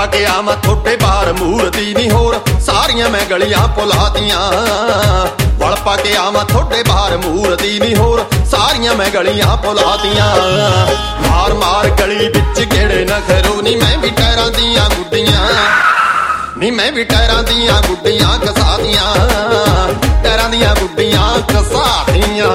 ਪਾ ਕੇ ਆਵਾਂ ਥੋੜੇ ਬਾਹਰ ਮੂਰਤੀ ਨੀ ਹੋਰ ਸਾਰੀਆਂ ਮੈਂ ਗਲੀਆਂ ਭੁਲਾਤੀਆਂ। ਵਲ ਪਾ ਕੇ ਆਵਾਂ ਥੋੜੇ ਬਾਹਰ ਮੂਰਤੀ ਨੀ ਹੋਰ ਸਾਰੀਆਂ ਮੈਂ ਗਲੀਆਂ ਭੁਲਾਤੀਆਂ। ਮਾਰ ਮਾਰ ਗਲੀ ਵਿੱਚ ਕਿਹੜੇ ਨਖਰੋ ਨੀ ਮੈਂ ਵੀ ਟਾਇਰਾਂ ਦੀਆਂ ਗੁੱਡੀਆਂ ਨੀ ਮੈਂ ਵੀ ਟਾਇਰਾਂ ਦੀਆਂ ਗੁੱਡੀਆਂ ਘਸਾਤੀਆਂ। ਟਾਇਰਾਂ ਦੀਆਂ ਗੁੱਡੀਆਂ ਘਸਾਤੀਆਂ।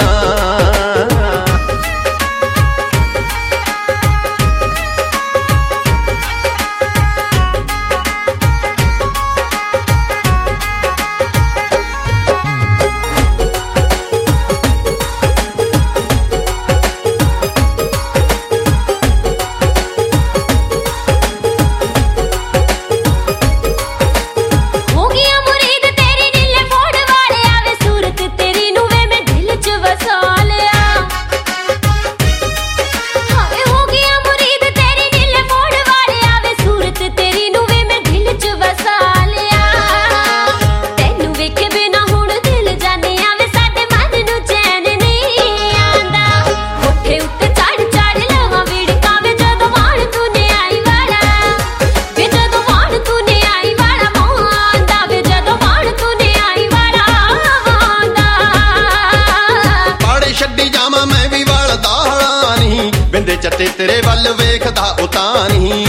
ਚੱਟੇ ਤੇਰੇ ਵੱਲ ਵੇਖਦਾ ਉਤਾਂ ਨਹੀਂ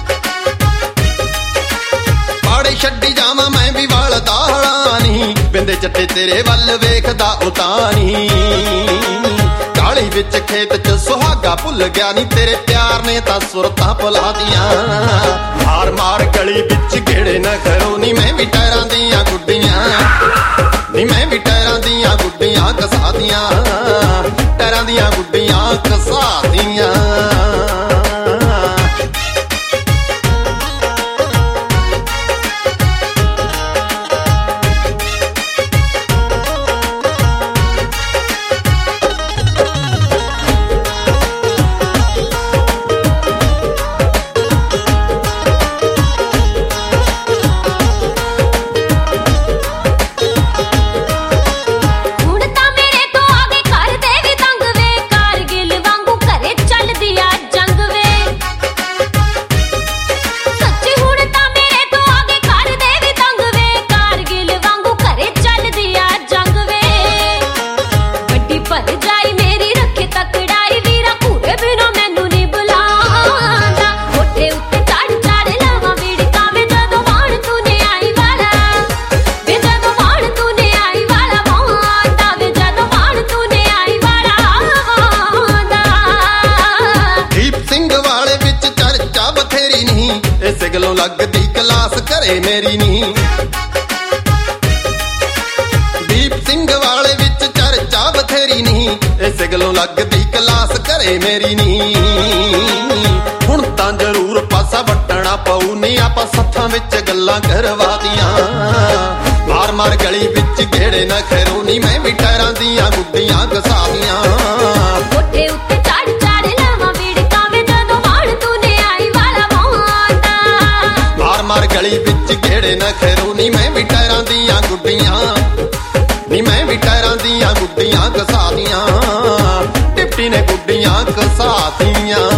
ਪਾੜੇ ਛੱਡੀ ਜਾਵਾਂ ਮੈਂ ਵੀ ਵਾਲ ਦਾਲਾਂ ਨਹੀਂ। ਬਿੰਦੇ ਚੱਟੇ ਤੇਰੇ ਵੱਲ ਵੇਖਦਾ ਉਤਾਂ ਨਹੀਂ। ਕਾਲੀ ਵਿੱਚ ਖੇਤ ਚ ਸੁਹਾਗਾ ਭੁੱਲ ਗਿਆ ਨੀ ਤੇਰੇ ਪਿਆਰ ਨੇ ਤਾਂ ਸੁਰਤਾਂ ਭੁਲਾਤੀਆਂ। ਮਾਰ ਮਾਰ ਗਲੀ ਵਿੱਚ ਗੇੜੇ ਨਾ ਕਰੋ ਨੀ ਮੈਂ ਵੀ ਟਾਇਰਾਂ ਦੀਆਂ ਗੁੱਡੀਆਂ ਨੀ ਮੈਂ ਵੀ ਟਾਇਰਾਂ ਦੀਆਂ ਗੁੱਡੀਆਂ ਘਸਾਤੀਆਂ। ਟਾਇਰਾਂ ਦੀਆਂ ਗੁੱਡੀਆਂ ਘਸਾਤੀਆਂ। ਸਿਗਲੋਂ ਲੱਗਦੀ ਕਲਾਸ ਘਰੇ ਮੇਰੀ ਨੀ ਦੀਪ ਸਿੰਘ ਵਾਲੇ ਵਿੱਚ ਚਰਚਾ ਬਥੇਰੀ ਨੀ। ਇਹ ਸਿਗਲੋਂ ਲੱਗਦੀ ਕਲਾਸ ਘਰੇ ਮੇਰੀ ਨੀ। ਹੁਣ ਤਾਂ ਜ਼ਰੂਰ ਪਾਸਾ ਵੱਟਣਾ ਪਊ ਨੀ ਆਪਾਂ ਸੱਥਾਂ ਵਿੱਚ ਗੱਲਾਂ ਕਰਵਾਤੀਆਂ। ਮਾਰ ਮਾਰ ਗਲੀ ਵਿੱਚ ਗੇੜੇ ਨਾ ਖੈਰੋ ਨੀ ਮੈਂ ਵੀ ਟਾਇਰਾਂ ਦੀਆਂ ਗੁੱਡੀਆਂ ਘਸਾਤੀਆਂ। ਕੋਠੇ ਉੱਤੇ ਚੜ ਚੜ ਲਾਵਾਂ ਵਿੜਕਾਂ ਵੇ ਜਦੋਂ ਵਾਣ ਤੂੰ ਨੇ ਆਈ ਵਾਲਾ ਮਾਰ ਗਲੀ ਵਿੱਚ ਗੇੜੇ ਨਾ ਖੈਰੋ ਨੀ ਮੈਂ ਵੀ ਟਾਇਰਾਂ ਦੀਆਂ ਗੁੱਡੀਆਂ ਨੀ ਮੈਂ ਵੀ ਟਾਇਰਾਂ ਦੀਆਂ ਗੁੱਡੀਆਂ ਘਸਾਤੀਆਂ। ਟਿੱਪੀ ਨੇ ਗੁੱਡੀਆਂ ਘਸਾਤੀਆਂ।